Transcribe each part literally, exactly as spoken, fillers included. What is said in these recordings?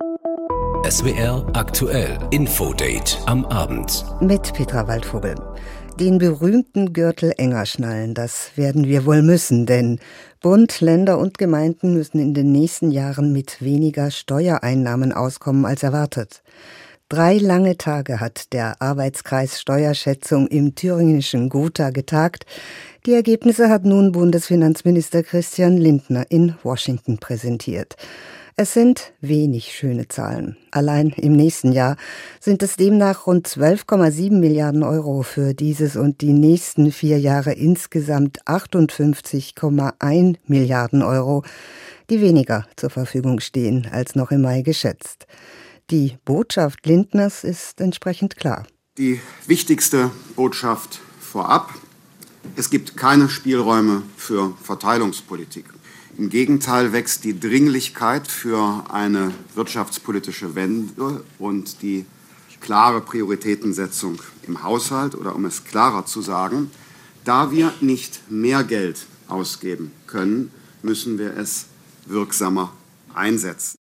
S W R aktuell Infodate am Abend. Mit Petra Waldvogel. Den berühmten Gürtel enger schnallen, das werden wir wohl müssen, denn Bund, Länder und Gemeinden müssen in den nächsten Jahren mit weniger Steuereinnahmen auskommen als erwartet. Drei lange Tage hat der Arbeitskreis Steuerschätzung im thüringischen Gotha getagt. Die Ergebnisse hat nun Bundesfinanzminister Christian Lindner in Washington präsentiert. Es sind wenig schöne Zahlen. Allein im nächsten Jahr sind es demnach rund zwölf Komma sieben Milliarden Euro, für dieses und die nächsten vier Jahre insgesamt achtundfünfzig Komma eins Milliarden Euro, die weniger zur Verfügung stehen als noch im Mai geschätzt. Die Botschaft Lindners ist entsprechend klar. Die wichtigste Botschaft vorab: Es gibt keine Spielräume für Verteilungspolitik. Im Gegenteil wächst die Dringlichkeit für eine wirtschaftspolitische Wende und die klare Prioritätensetzung im Haushalt, oder um es klarer zu sagen, da wir nicht mehr Geld ausgeben können, müssen wir es wirksamer einsetzen.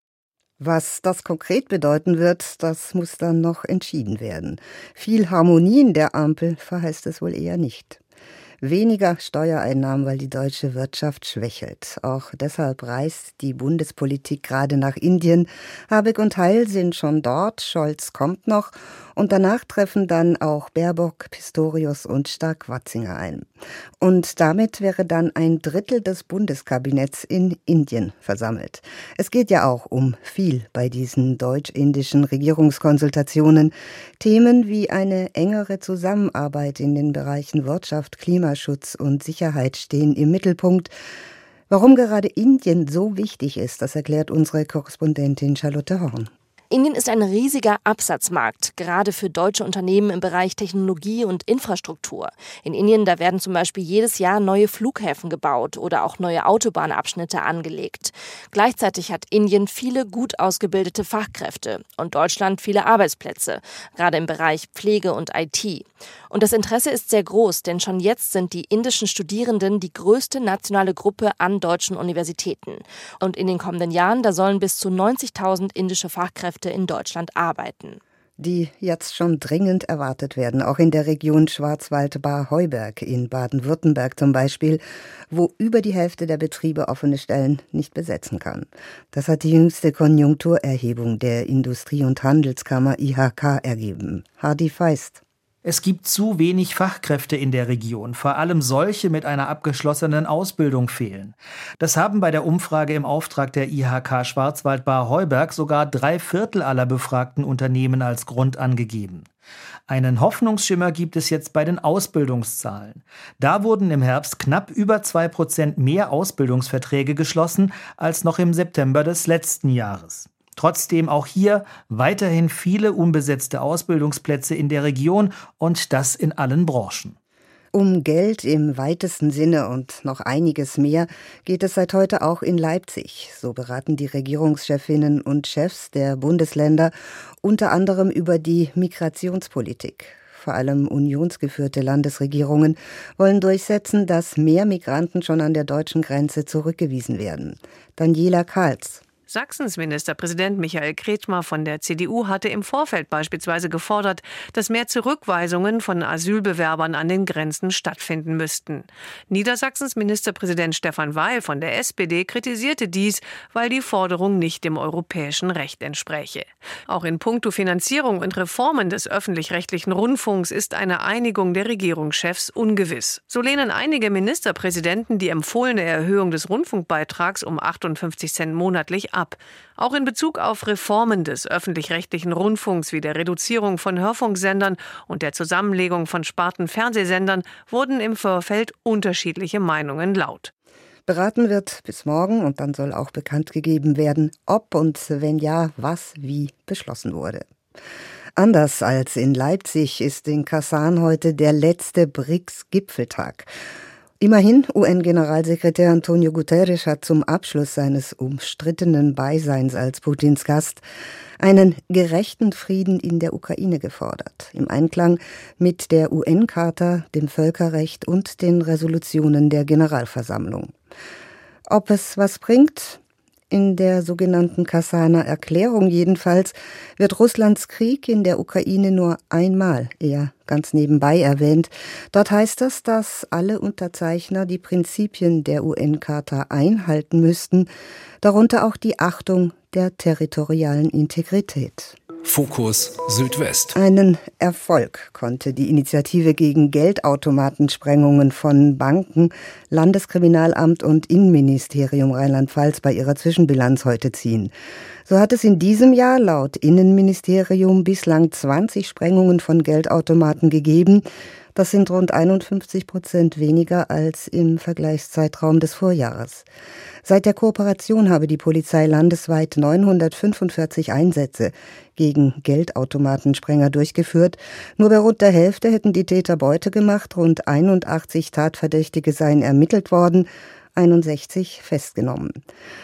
Was das konkret bedeuten wird, das muss dann noch entschieden werden. Viel Harmonie in der Ampel verheißt es wohl eher nicht. Weniger Steuereinnahmen, weil die deutsche Wirtschaft schwächelt. Auch deshalb reist die Bundespolitik gerade nach Indien. Habeck und Heil sind schon dort, Scholz kommt noch und danach treffen dann auch Baerbock, Pistorius und Stark-Watzinger ein. Und damit wäre dann ein Drittel des Bundeskabinetts in Indien versammelt. Es geht ja auch um viel bei diesen deutsch-indischen Regierungskonsultationen. Themen wie eine engere Zusammenarbeit in den Bereichen Wirtschaft, Klimaschutz und Sicherheit stehen im Mittelpunkt. Warum gerade Indien so wichtig ist, das erklärt unsere Korrespondentin Charlotte Horn. Indien ist ein riesiger Absatzmarkt, gerade für deutsche Unternehmen im Bereich Technologie und Infrastruktur. In Indien, da werden zum Beispiel jedes Jahr neue Flughäfen gebaut oder auch neue Autobahnabschnitte angelegt. Gleichzeitig hat Indien viele gut ausgebildete Fachkräfte und Deutschland viele Arbeitsplätze, gerade im Bereich Pflege und I T. Und das Interesse ist sehr groß, denn schon jetzt sind die indischen Studierenden die größte nationale Gruppe an deutschen Universitäten. Und in den kommenden Jahren, da sollen bis zu neunzigtausend indische Fachkräfte in Deutschland arbeiten. Die jetzt schon dringend erwartet werden, auch in der Region Schwarzwald-Baar-Heuberg in Baden-Württemberg zum Beispiel, wo über die Hälfte der Betriebe offene Stellen nicht besetzen kann. Das hat die jüngste Konjunkturerhebung der Industrie- und Handelskammer I H K ergeben. Hardy Feist. Es gibt zu wenig Fachkräfte in der Region, vor allem solche mit einer abgeschlossenen Ausbildung fehlen. Das haben bei der Umfrage im Auftrag der I H K Schwarzwald-Baar-Heuberg sogar drei Viertel aller befragten Unternehmen als Grund angegeben. Einen Hoffnungsschimmer gibt es jetzt bei den Ausbildungszahlen. Da wurden im Herbst knapp über zwei Prozent mehr Ausbildungsverträge geschlossen als noch im September des letzten Jahres. Trotzdem auch hier weiterhin viele unbesetzte Ausbildungsplätze in der Region und das in allen Branchen. Um Geld im weitesten Sinne und noch einiges mehr geht es seit heute auch in Leipzig. So beraten die Regierungschefinnen und Chefs der Bundesländer unter anderem über die Migrationspolitik. Vor allem unionsgeführte Landesregierungen wollen durchsetzen, dass mehr Migranten schon an der deutschen Grenze zurückgewiesen werden. Daniela Karls. Sachsens Ministerpräsident Michael Kretschmer von der C D U hatte im Vorfeld beispielsweise gefordert, dass mehr Zurückweisungen von Asylbewerbern an den Grenzen stattfinden müssten. Niedersachsens Ministerpräsident Stefan Weil von der S P D kritisierte dies, weil die Forderung nicht dem europäischen Recht entspräche. Auch in puncto Finanzierung und Reformen des öffentlich-rechtlichen Rundfunks ist eine Einigung der Regierungschefs ungewiss. So lehnen einige Ministerpräsidenten die empfohlene Erhöhung des Rundfunkbeitrags um achtundfünfzig Cent monatlich ab. Ab. Auch in Bezug auf Reformen des öffentlich-rechtlichen Rundfunks wie der Reduzierung von Hörfunksendern und der Zusammenlegung von Sparten-Fernsehsendern wurden im Vorfeld unterschiedliche Meinungen laut. Beraten wird bis morgen und dann soll auch bekannt gegeben werden, ob und wenn ja, was wie beschlossen wurde. Anders als in Leipzig ist in Kasan heute der letzte B R I C S-Gipfeltag. Immerhin, U N-Generalsekretär Antonio Guterres hat zum Abschluss seines umstrittenen Beiseins als Putins Gast einen gerechten Frieden in der Ukraine gefordert, im Einklang mit der U N-Charta, dem Völkerrecht und den Resolutionen der Generalversammlung. Ob es was bringt? In der sogenannten Kasaner Erklärung jedenfalls wird Russlands Krieg in der Ukraine nur einmal, eher ganz nebenbei erwähnt. Dort heißt es, dass alle Unterzeichner die Prinzipien der U N-Charta einhalten müssten, darunter auch die Achtung der territorialen Integrität. Fokus Südwest. Einen Erfolg konnte die Initiative gegen Geldautomatensprengungen von Banken, Landeskriminalamt und Innenministerium Rheinland-Pfalz bei ihrer Zwischenbilanz heute ziehen. So hat es in diesem Jahr laut Innenministerium bislang zwanzig Sprengungen von Geldautomaten gegeben. Das sind rund einundfünfzig Prozent weniger als im Vergleichszeitraum des Vorjahres. Seit der Kooperation habe die Polizei landesweit neunhundertfünfundvierzig Einsätze gegen Geldautomatensprenger durchgeführt. Nur bei rund der Hälfte hätten die Täter Beute gemacht. Rund einundachtzig Tatverdächtige seien ermittelt worden, einundsechzig festgenommen.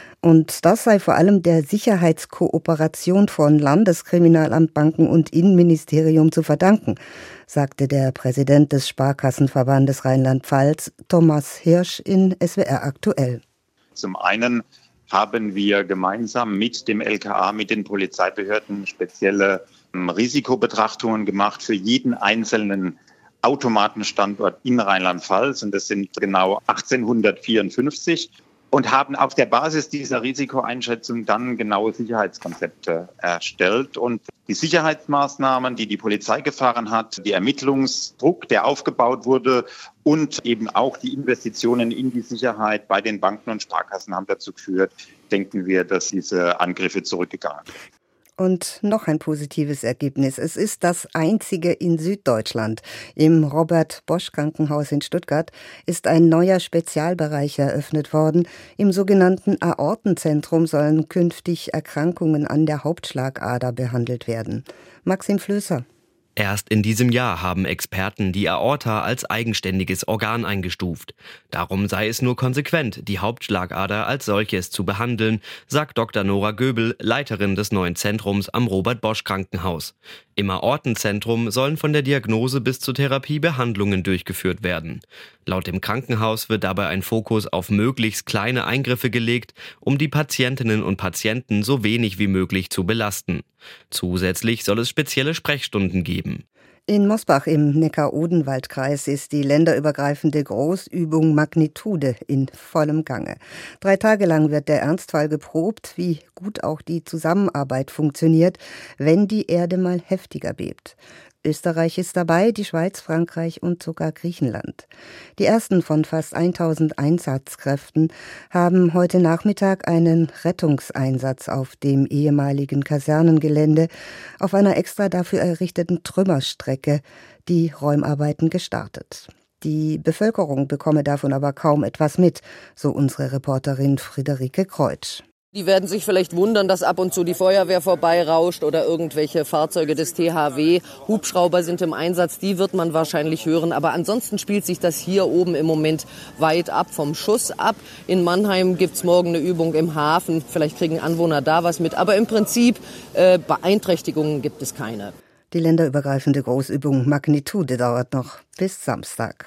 Und das sei vor allem der Sicherheitskooperation von Landeskriminalamt, Banken und Innenministerium zu verdanken, sagte der Präsident des Sparkassenverbandes Rheinland-Pfalz, Thomas Hirsch, in S W R aktuell. Zum einen haben wir gemeinsam mit dem L K A, mit den Polizeibehörden spezielle Risikobetrachtungen gemacht für jeden einzelnen Automatenstandort in Rheinland-Pfalz. Und das sind genau achtzehnhundertvierundfünfzig. Und haben auf der Basis dieser Risikoeinschätzung dann genaue Sicherheitskonzepte erstellt. Und die Sicherheitsmaßnahmen, die die Polizei gefahren hat, der Ermittlungsdruck, der aufgebaut wurde und eben auch die Investitionen in die Sicherheit bei den Banken und Sparkassen haben dazu geführt, denken wir, dass diese Angriffe zurückgegangen sind. Und noch ein positives Ergebnis. Es ist das einzige in Süddeutschland. Im Robert-Bosch-Krankenhaus in Stuttgart ist ein neuer Spezialbereich eröffnet worden. Im sogenannten Aortenzentrum sollen künftig Erkrankungen an der Hauptschlagader behandelt werden. Maxim Flößer. Erst in diesem Jahr haben Experten die Aorta als eigenständiges Organ eingestuft. Darum sei es nur konsequent, die Hauptschlagader als solches zu behandeln, sagt Doktor Nora Göbel, Leiterin des neuen Zentrums am Robert-Bosch-Krankenhaus. Im Aortenzentrum sollen von der Diagnose bis zur Therapie Behandlungen durchgeführt werden. Laut dem Krankenhaus wird dabei ein Fokus auf möglichst kleine Eingriffe gelegt, um die Patientinnen und Patienten so wenig wie möglich zu belasten. Zusätzlich soll es spezielle Sprechstunden geben. In Mosbach im Neckar-Odenwald-Kreis ist die länderübergreifende Großübung Magnitude in vollem Gange. Drei Tage lang wird der Ernstfall geprobt, wie gut auch die Zusammenarbeit funktioniert, wenn die Erde mal heftiger bebt. Österreich ist dabei, die Schweiz, Frankreich und sogar Griechenland. Die ersten von fast tausend Einsatzkräften haben heute Nachmittag einen Rettungseinsatz auf dem ehemaligen Kasernengelände auf einer extra dafür errichteten Trümmerstrecke die Räumarbeiten gestartet. Die Bevölkerung bekomme davon aber kaum etwas mit, so unsere Reporterin Friederike Kreutsch. Die werden sich vielleicht wundern, dass ab und zu die Feuerwehr vorbeirauscht oder irgendwelche Fahrzeuge des T H W. Hubschrauber sind im Einsatz, die wird man wahrscheinlich hören. Aber ansonsten spielt sich das hier oben im Moment weit ab vom Schuss ab. In Mannheim gibt's morgen eine Übung im Hafen. Vielleicht kriegen Anwohner da was mit. Aber im Prinzip äh, Beeinträchtigungen gibt es keine. Die länderübergreifende Großübung Magnitude dauert noch bis Samstag.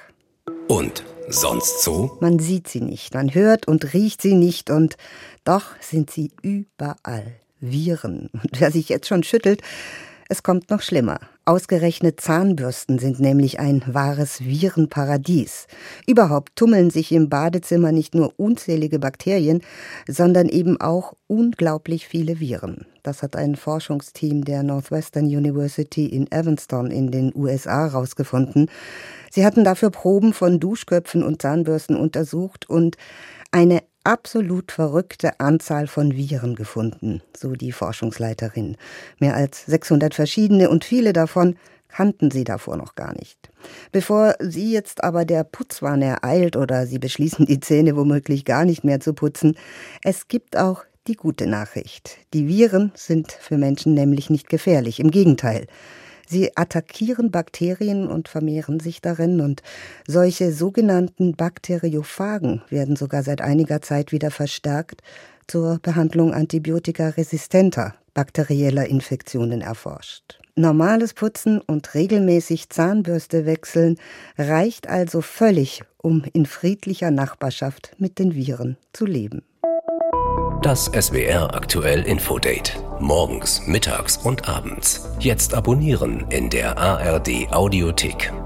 Und sonst so? Man sieht sie nicht, man hört und riecht sie nicht und doch sind sie überall. Viren. Und wer sich jetzt schon schüttelt, es kommt noch schlimmer. Ausgerechnet Zahnbürsten sind nämlich ein wahres Virenparadies. Überhaupt tummeln sich im Badezimmer nicht nur unzählige Bakterien, sondern eben auch unglaublich viele Viren. Das hat ein Forschungsteam der Northwestern University in Evanston in den U S A herausgefunden. Sie hatten dafür Proben von Duschköpfen und Zahnbürsten untersucht und eine absolut verrückte Anzahl von Viren gefunden, so die Forschungsleiterin. Mehr als sechshundert verschiedene und viele davon kannten sie davor noch gar nicht. Bevor Sie jetzt aber der Putzwahn ereilt oder Sie beschließen, die Zähne womöglich gar nicht mehr zu putzen, es gibt auch die gute Nachricht. Die Viren sind für Menschen nämlich nicht gefährlich, im Gegenteil. Sie attackieren Bakterien und vermehren sich darin und solche sogenannten Bakteriophagen werden sogar seit einiger Zeit wieder verstärkt zur Behandlung antibiotikaresistenter bakterieller Infektionen erforscht. Normales Putzen und regelmäßig Zahnbürste wechseln reicht also völlig, um in friedlicher Nachbarschaft mit den Viren zu leben. Das S W R aktuell Infodate. Morgens, mittags und abends. Jetzt abonnieren in der A R D Audiothek.